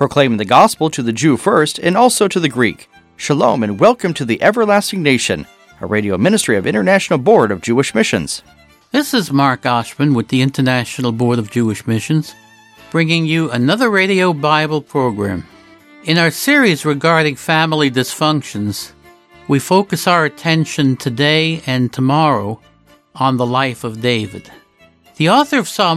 proclaiming the gospel to the Jew first and also to the Greek. Shalom and welcome to the Everlasting Nation, a radio ministry of International Board of Jewish Missions. This is Mark Oshman with the International Board of Jewish Missions, bringing you another radio Bible program. In our series regarding family dysfunctions, we focus our attention today and tomorrow on the life of David. The author of Psalm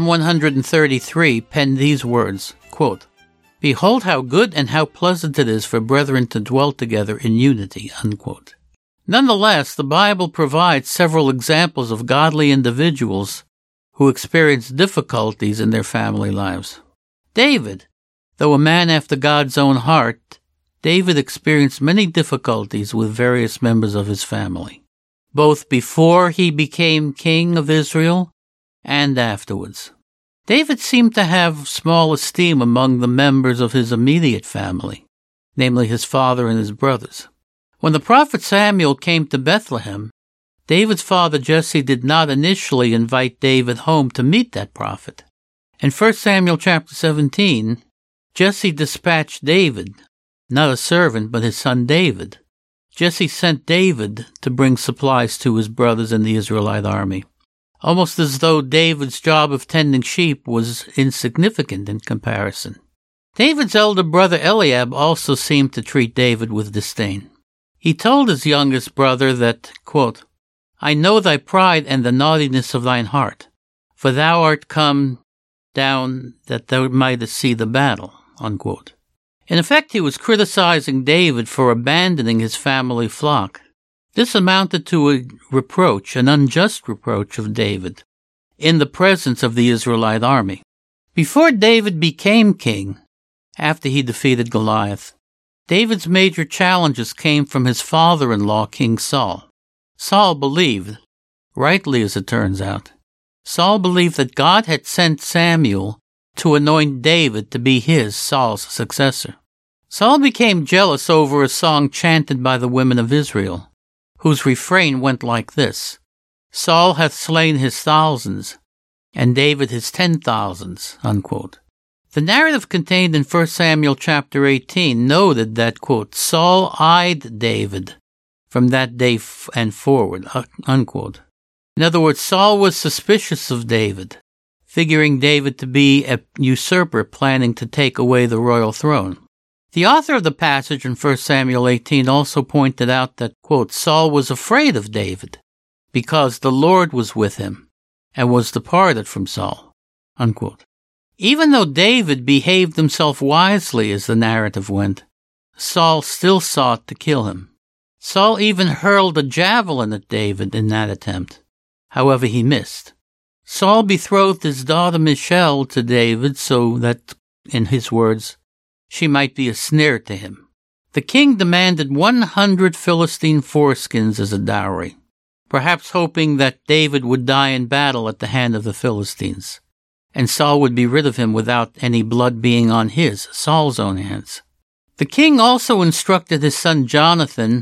133 penned these words, quote, "Behold how good and how pleasant it is for brethren to dwell together in unity," unquote. Nonetheless, the Bible provides several examples of godly individuals who experienced difficulties in their family lives. David, though a man after God's own heart, David experienced many difficulties with various members of his family, both before he became king of Israel and afterwards. David seemed to have small esteem among the members of his immediate family, namely his father and his brothers. When the prophet Samuel came to Bethlehem, David's father Jesse did not initially invite David home to meet that prophet. In 1 Samuel chapter 17, Jesse dispatched David, not a servant but his son David. Jesse sent David to bring supplies to his brothers in the Israelite army, almost as though David's job of tending sheep was insignificant in comparison. David's elder brother Eliab also seemed to treat David with disdain. He told his youngest brother that, quote, "I know thy pride and the naughtiness of thine heart, for thou art come down that thou mightest see the battle," unquote. In effect, he was criticizing David for abandoning his family flock. This amounted to a reproach, an unjust reproach of David, in the presence of the Israelite army. Before David became king, after he defeated Goliath, David's major challenges came from his father-in-law, King Saul. Saul believed, rightly as it turns out, Saul believed that God had sent Samuel to anoint David to be his, Saul's, successor. Saul became jealous over a song chanted by the women of Israel, whose refrain went like this: "Saul hath slain his thousands, and David his 10,000s, unquote. The narrative contained in 1 Samuel chapter 18 noted that, quote, "Saul eyed David from that day and forward," unquote. In other words, Saul was suspicious of David, figuring David to be a usurper planning to take away the royal throne. The author of the passage in 1 Samuel 18 also pointed out that, quote, "Saul was afraid of David because the Lord was with him and was departed from Saul," unquote. Even though David behaved himself wisely as the narrative went, Saul still sought to kill him. Saul even hurled a javelin at David in that attempt. However, he missed. Saul betrothed his daughter Michal to David so that, in his words, she might be a snare to him. The king demanded 100 Philistine foreskins as a dowry, perhaps hoping that David would die in battle at the hand of the Philistines, and Saul would be rid of him without any blood being on his, Saul's own hands. The king also instructed his son Jonathan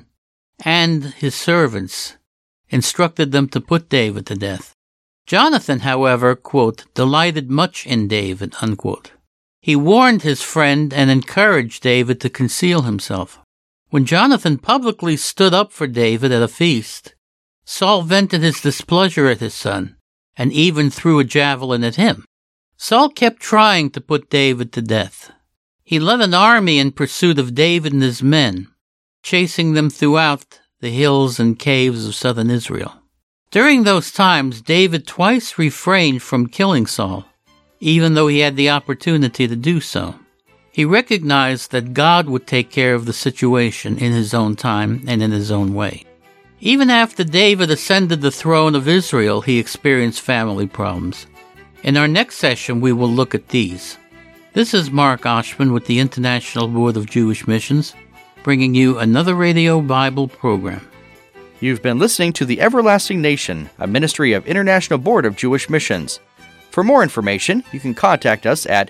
and his servants, instructed them to put David to death. Jonathan, however, quote, "delighted much in David," unquote. He warned his friend and encouraged David to conceal himself. When Jonathan publicly stood up for David at a feast, Saul vented his displeasure at his son and even threw a javelin at him. Saul kept trying to put David to death. He led an army in pursuit of David and his men, chasing them throughout the hills and caves of southern Israel. During those times, David twice refrained from killing Saul, even though he had the opportunity to do so. He recognized that God would take care of the situation in his own time and in his own way. Even after David ascended the throne of Israel, he experienced family problems. In our next session, we will look at these. This is Mark Oshman with the International Board of Jewish Missions, bringing you another Radio Bible program. You've been listening to The Everlasting Nation, a ministry of International Board of Jewish Missions. For more information, you can contact us at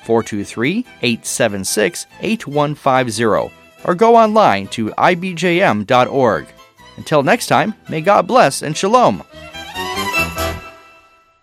423-876-8150 or go online to ibjm.org. Until next time, may God bless and shalom.